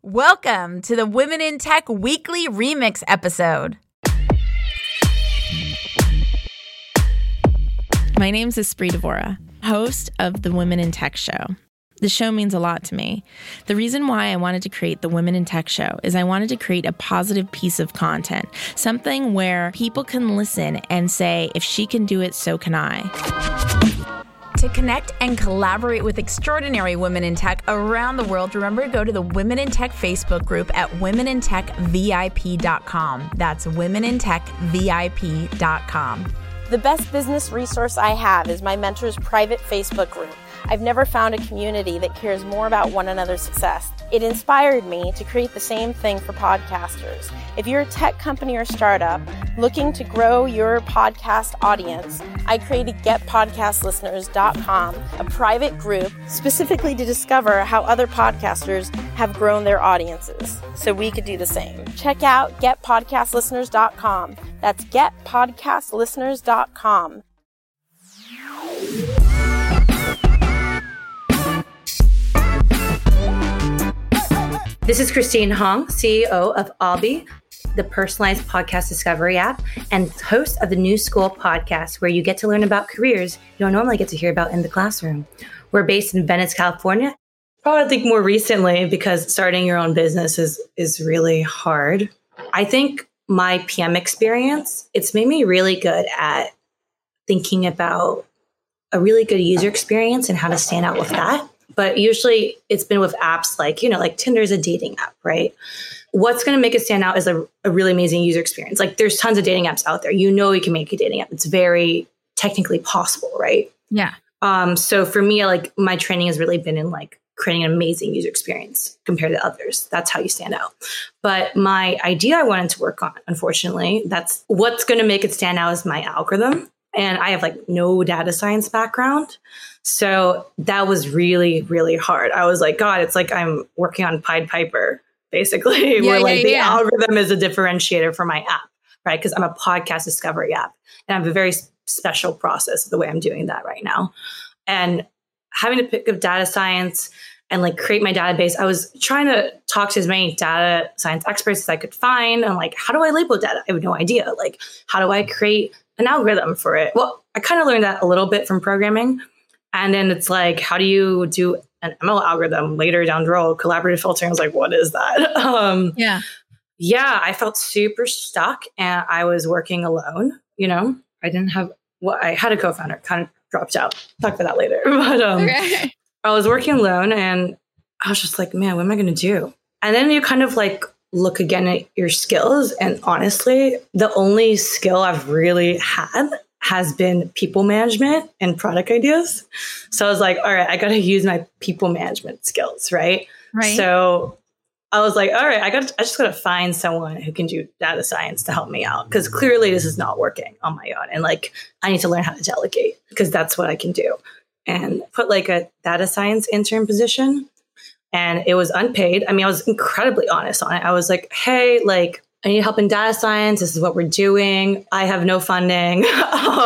Welcome to the Women in Tech Weekly Remix episode. My name's Espree Devora, host of the Women in Tech Show. The show means a lot to me. The reason why I wanted to create the Women in Tech Show is I wanted to create a positive piece of content, something where people can listen and say, if she can do it, so can I. To connect and collaborate with extraordinary women in tech around the world, remember to go to the Women in Tech Facebook group at womenintechvip.com. That's womenintechvip.com. The best business resource I have is my mentor's private Facebook group. I've never found a community that cares more about one another's success. It inspired me to create the same thing for podcasters. If you're a tech company or startup looking to grow your podcast audience, I created getpodcastlisteners.com, a private group specifically to discover how other podcasters have grown their audiences, so we could do the same. Check out getpodcastlisteners.com. That's getpodcastlisteners.com. This is Christine Hong, CEO of Albi, the personalized podcast discovery app, and host of the New School podcast, where you get to learn about careers you don't normally get to hear about in the classroom. We're based in Venice, California. Probably I think more recently, because starting your own business is really hard. I think my PM experience, it's made me really good at thinking about a really good user experience and how to stand out with that. But usually it's been with apps like Tinder's a dating app, right? What's going to make it stand out is a really amazing user experience. Like, there's tons of dating apps out there. You can make a dating app. It's very technically possible, right? Yeah. So for me, my training has really been in creating an amazing user experience compared to others. That's how you stand out. But my idea I wanted to work on, unfortunately, that's what's going to make it stand out is my algorithm. And I have no data science background. So that was really, really hard. I was like, God, it's like I'm working on Pied Piper, basically, the algorithm is a differentiator for my app, right? Because I'm a podcast discovery app and I have a very special process the way I'm doing that right now. And having to pick up data science and create my database, I was trying to talk to as many data science experts as I could find. And how do I label data? I have no idea. How do I create an algorithm for it? Well, I kind of learned that a little bit from programming. And then it's how do you do an ML algorithm later down the road? Collaborative filtering. I was like, what is that? Yeah, I felt super stuck and I was working alone. I didn't have, I had a co-founder, kind of dropped out. Talk about that later. But okay. I was working alone and I was just like, man, what am I going to do? And then you kind of look again at your skills. And honestly, the only skill I've really had has been people management and product ideas. So I was like, all right, I got to use my people management skills, right? So I was like, all right, I just got to find someone who can do data science to help me out, because clearly this is not working on my own. And I need to learn how to delegate, because that's what I can do. And put a data science intern position. And it was unpaid. I mean, I was incredibly honest on it. I was like, hey, I need help in data science. This is what we're doing. I have no funding. Because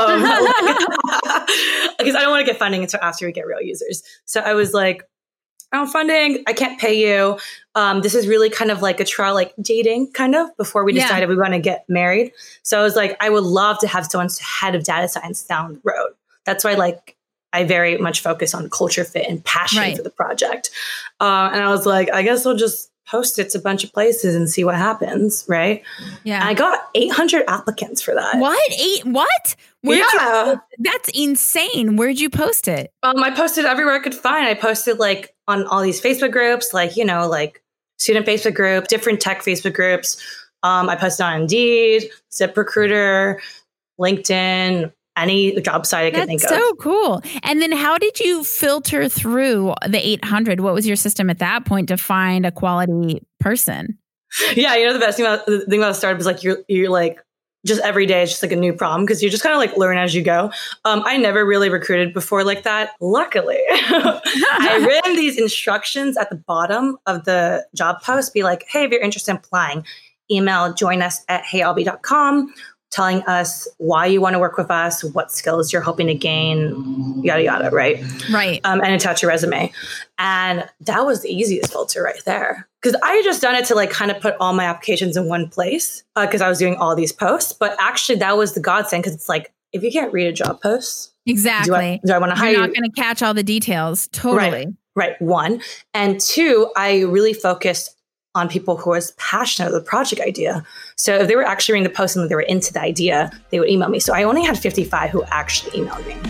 I don't want to get funding until after we get real users. So I was like, I don't have funding. I can't pay you. This is really kind of like a trial, dating kind of, before we decided we want to get married. So I was like, I would love to have someone head of data science down the road. That's why I very much focus on culture fit and passion for the project. And I was like, I guess I'll just post it to a bunch of places and see what happens, right? Yeah. And I got 800 applicants for that. What? That's insane. Where'd you post it? I posted everywhere I could find. I posted on all these Facebook groups, student Facebook group, different tech Facebook groups. I posted on Indeed, ZipRecruiter, LinkedIn, any job site I could think of. That's so cool. And then how did you filter through the 800? What was your system at that point to find a quality person? Yeah, the best thing about the startup is you're just every day it's just a new problem, because you just kind of learn as you go. I never really recruited before like that. Luckily, I ran these instructions at the bottom of the job post. Be like, hey, if you're interested in applying, email join us at heyalbi.com. telling us why you want to work with us, what skills you're hoping to gain, yada, yada, right? Right. And attach your resume. And that was the easiest filter right there. Because I had just done it to like kind of put all my applications in one place because I was doing all these posts. But actually that was the godsend, because it's like, if you can't read a job post, exactly. Do I want to hire you? You're not going to catch all the details. Totally. Right. One. And two, I really focused on people who was passionate about the project idea. So if they were actually reading the post and they were into the idea, they would email me. So I only had 55 who actually emailed me.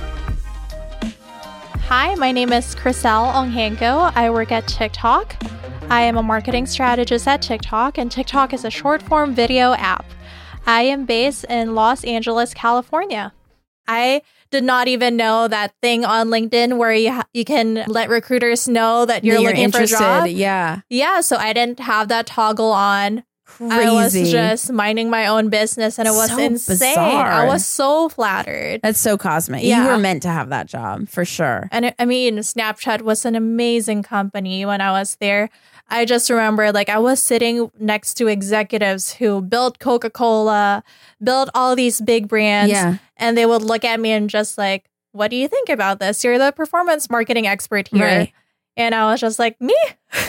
Hi, my name is Chriselle Onghanko. I work at TikTok. I am a marketing strategist at TikTok, and TikTok is a short-form video app. I am based in Los Angeles, California. I did not even know that thing on LinkedIn where you can let recruiters know that you're looking interested. for a job. Yeah, so I didn't have that toggle on. Crazy. I was just minding my own business, and it was So insane. bizarre. I was so flattered. That's so cosmic. Yeah. You were meant to have that job for sure. And Snapchat was an amazing company when I was there. I just remember I was sitting next to executives who built Coca-Cola, built all these big brands. Yeah. And they would look at me and just what do you think about this? You're the performance marketing expert here. Right. And I was just like, me?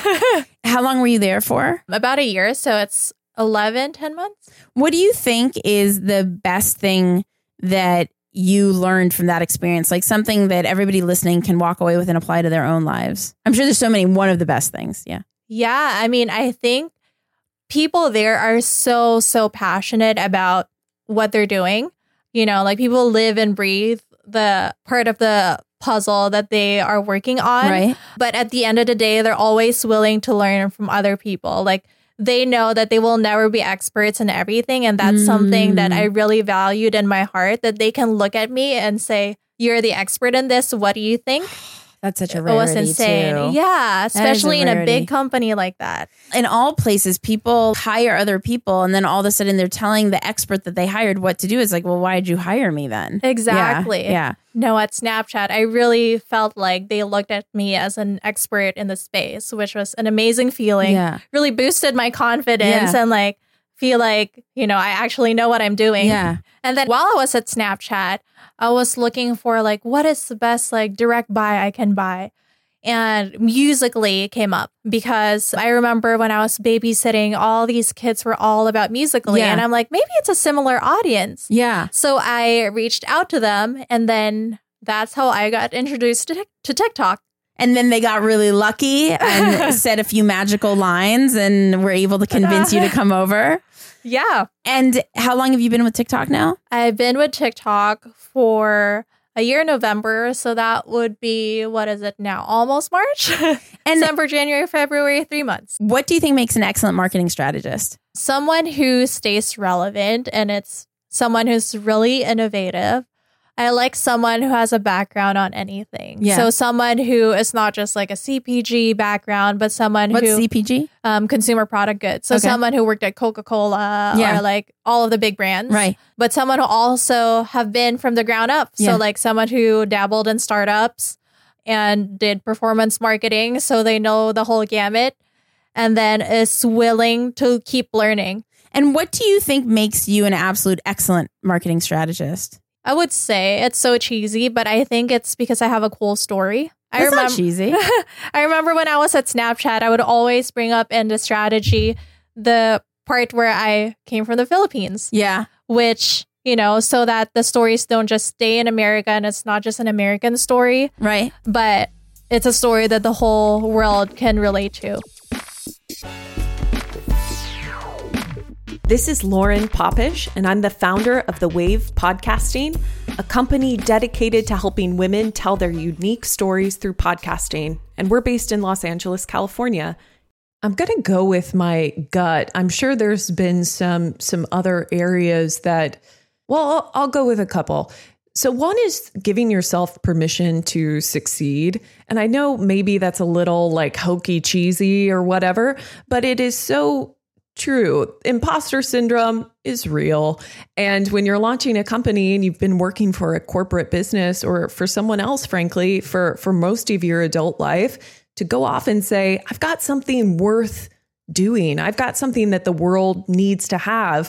How long were you there for? About a year. So it's 10 months. What do you think is the best thing that you learned from that experience? Like something that everybody listening can walk away with and apply to their own lives? I'm sure there's so many. One of the best things. Yeah. Yeah. I think people there are so passionate about what they're doing. People live and breathe the part of the puzzle that they are working on. Right. But at the end of the day, they're always willing to learn from other people. They know that they will never be experts in everything. And that's something that I really valued in my heart, that they can look at me and say, you're the expert in this. What do you think? That's such a It rarity was insane. too. Yeah, especially in a rarity. big company like that. In all places, people hire other people, and then all of a sudden they're telling the expert that they hired what to do. It's like, well, why did you hire me then? Exactly. Yeah. No, at Snapchat, I really felt like they looked at me as an expert in the space, which was an amazing feeling. Yeah. Really boosted my confidence and feel like, I actually know what I'm doing. Yeah. And then while I was at Snapchat, I was looking for what is the best direct buy I can buy. And Musical.ly came up because I remember when I was babysitting, all these kids were all about Musical.ly. Yeah. And I'm like, maybe it's a similar audience. Yeah. So I reached out to them, and then that's how I got introduced to TikTok. And then they got really lucky and said a few magical lines and were able to convince you to come over. Yeah. And how long have you been with TikTok now? I've been with TikTok for a year in November. So that would be, what is it now? Almost March? And December, January, February, 3 months. What do you think makes an excellent marketing strategist? Someone who stays relevant, and it's someone who's really innovative. I like someone who has a background on anything. Yeah. So someone who is not just a CPG background, but someone What's who CPG? Consumer product goods. So Okay. someone who worked at Coca-Cola or all of the big brands. Right. But someone who also have been from the ground up. Yeah. So someone who dabbled in startups and did performance marketing. So they know the whole gamut, and then is willing to keep learning. And what do you think makes you an absolute excellent marketing strategist? I would say it's so cheesy, but I think it's because I have a cool story. That's not cheesy. I remember when I was at Snapchat, I would always bring up in the strategy the part where I came from the Philippines. Yeah. Which, so that the stories don't just stay in America, and it's not just an American story, Right. but it's a story that the whole world can relate to. This is Lauren Popish, and I'm the founder of The Wave Podcasting, a company dedicated to helping women tell their unique stories through podcasting. And we're based in Los Angeles, California. I'm going to go with my gut. I'm sure there's been some other areas that, well, I'll go with a couple. So one is giving yourself permission to succeed. And I know maybe that's a little hokey cheesy or whatever, but it is so true. Imposter syndrome is real. And when you're launching a company and you've been working for a corporate business or for someone else, frankly, for most of your adult life, to go off and say, I've got something worth doing. I've got something that the world needs to have.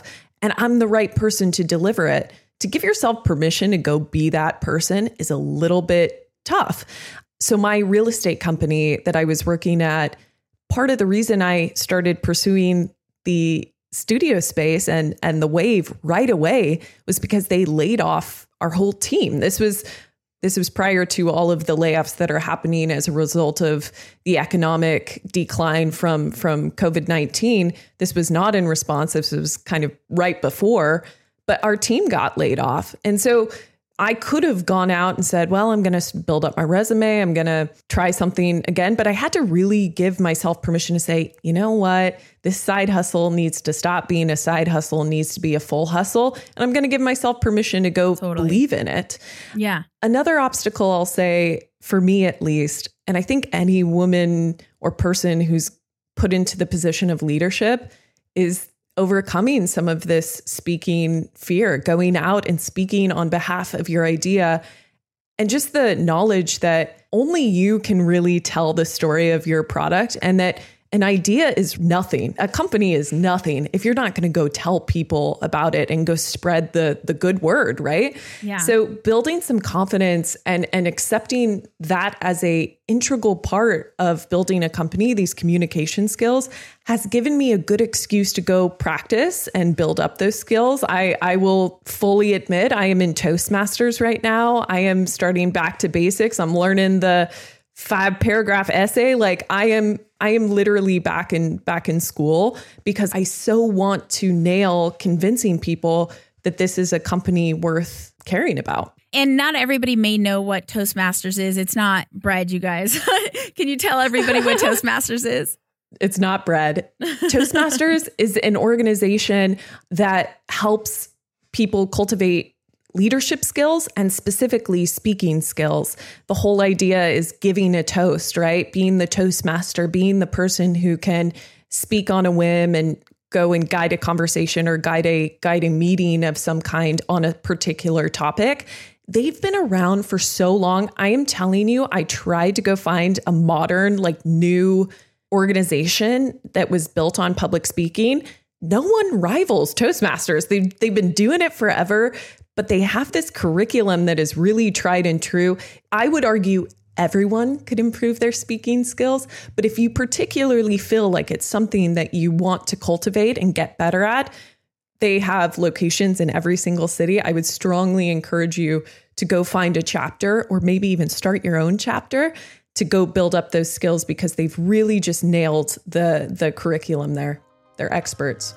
and I'm the right person to deliver it. To give yourself permission to go be that person is a little bit tough. So my real estate company that I was working at, part of the reason I started pursuing the studio space and the Wave right away was because they laid off our whole team. This was prior to all of the layoffs that are happening as a result of the economic decline from COVID-19. This was not in response. This was kind of right before, but our team got laid off. And so I could have gone out and said, well, I'm going to build up my resume. I'm going to try something again. But I had to really give myself permission to say, you know what? This side hustle needs to stop being a side hustle, needs to be a full hustle. And I'm going to give myself permission to go believe in it. Yeah. Another obstacle, I'll say, for me at least, and I think any woman or person who's put into the position of leadership, is overcoming some of this speaking fear, going out and speaking on behalf of your idea, and just the knowledge that only you can really tell the story of your product, and that an idea is nothing. A company is nothing if you're not going to go tell people about it and go spread the good word, right? Yeah. So building some confidence and accepting that as a integral part of building a company, these communication skills, has given me a good excuse to go practice and build up those skills. I will fully admit I am in Toastmasters right now. I am starting back to basics. I'm learning the 5-paragraph essay. Like I am literally back in school because I so want to nail convincing people that this is a company worth caring about. And not everybody may know what Toastmasters is. It's not bread, you guys. Can you tell everybody what Toastmasters is? It's not bread. Toastmasters is an organization that helps people cultivate leadership skills and specifically speaking skills. The whole idea is giving a toast, right? Being the Toastmaster, being the person who can speak on a whim and go and guide a conversation or guide a meeting of some kind on a particular topic. They've been around for so long. I am telling you, I tried to go find a modern, like new organization that was built on public speaking. No one rivals Toastmasters. They've been doing it forever, but they have this curriculum that is really tried and true. I would argue everyone could improve their speaking skills, but if you particularly feel like it's something that you want to cultivate and get better at, they have locations in every single city. I would strongly encourage you to go find a chapter or maybe even start your own chapter to go build up those skills because they've really just nailed the curriculum there. They're experts.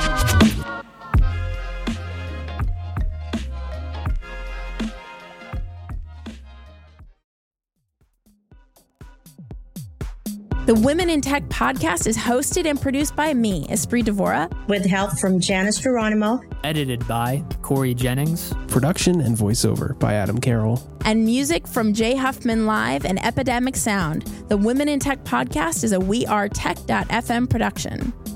The Women in Tech podcast is hosted and produced by me, Esprit Devora, with help from Janice Geronimo. Edited by Corey Jennings. Production and voiceover by Adam Carroll. And music from Jay Huffman Live and Epidemic Sound. The Women in Tech podcast is a WeAreTech.fm production.